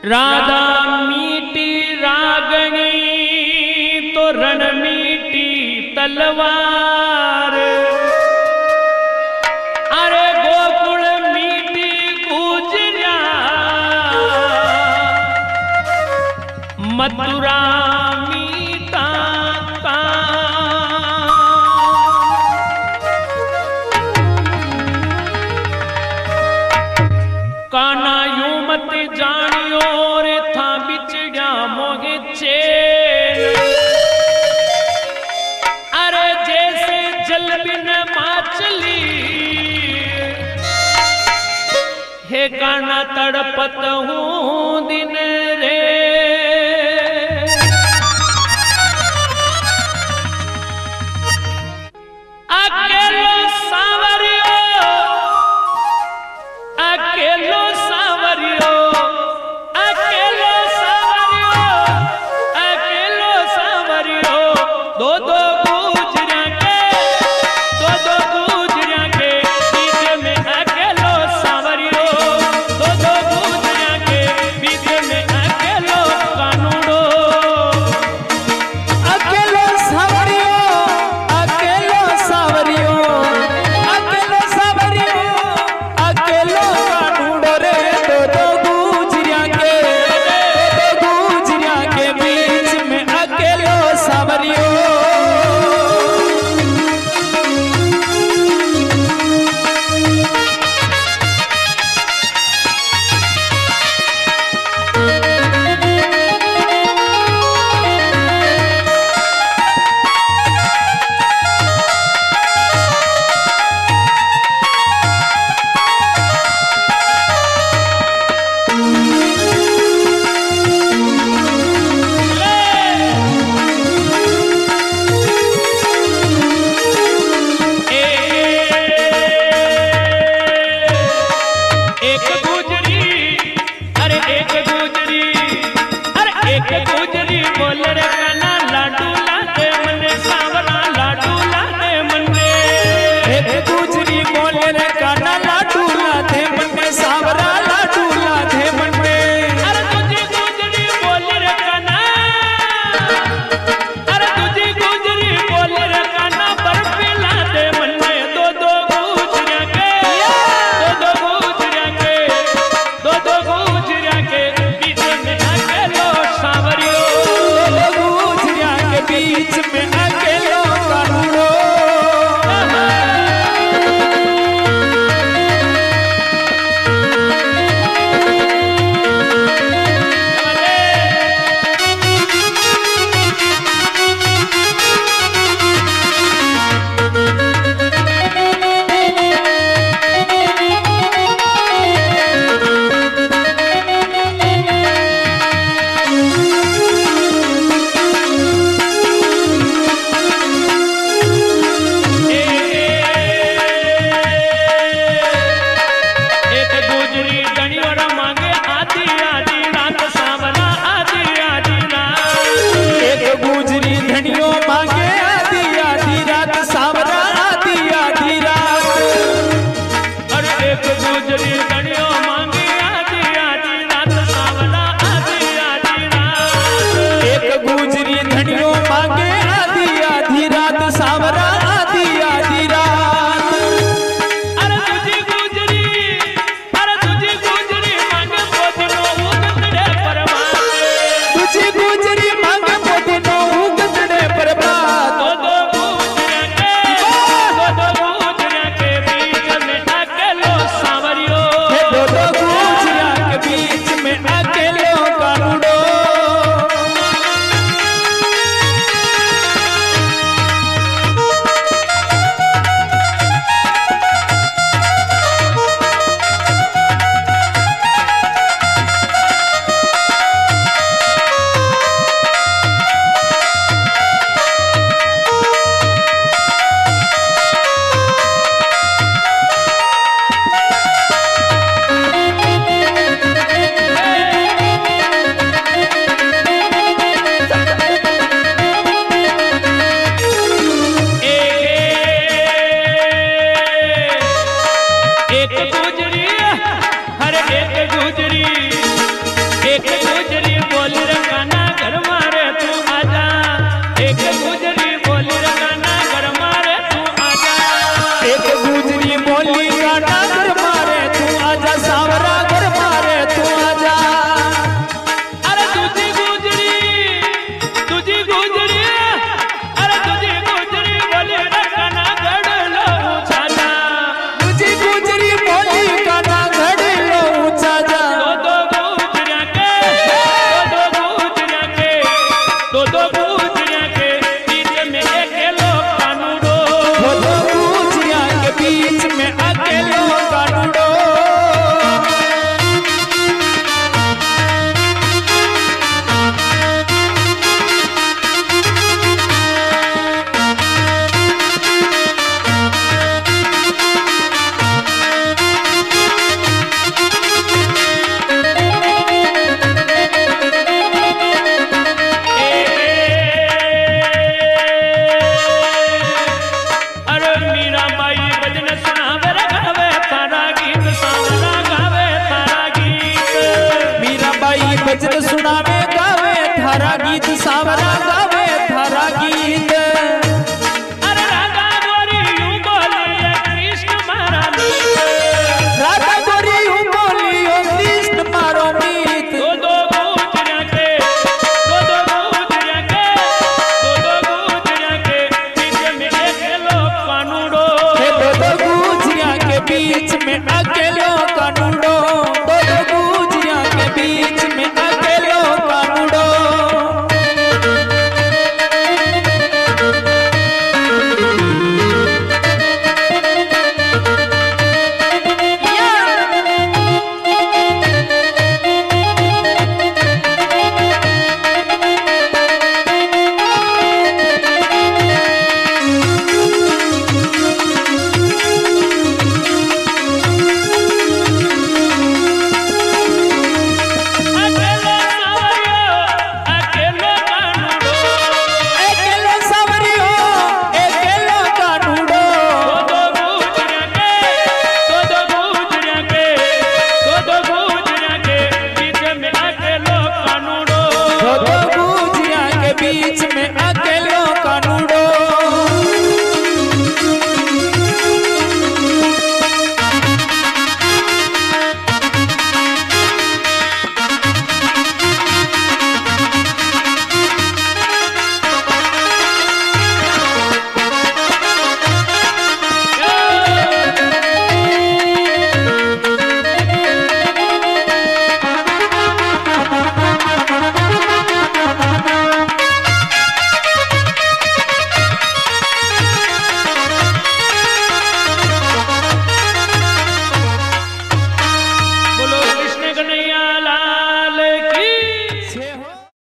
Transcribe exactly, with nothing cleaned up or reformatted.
राधा मीठी रागणी तो रण मीठी तलवार। अरे गोकुल मीठी गुजरिया मथुरा मीठा काना यूं मत जानियो रे था बिछड़ा मोहे चैन। अरे जैसे जल बिन माचली हे काना तड़पत हूँ दिन रे। अकेलो सावरियो अकेलो सावरियो अकेलो सावरियो अकेलो सावरियो दो दो गुजरिया के दो दो गुजरिया के बीच में अकेलो सावरियो दो दो गुजरिया के बीच में अकेलो कानूड़ो। अकेलो सावरियो अकेलो सावरियो अकेलो सावरियो अकेलो कानूड़ो रे दो दो गुजरिया के दो दो गुजरिया के बीच में अकेलो सावरियो। एक गुजरी अरे एक गुजरी अरे एक गुजरी बोल रे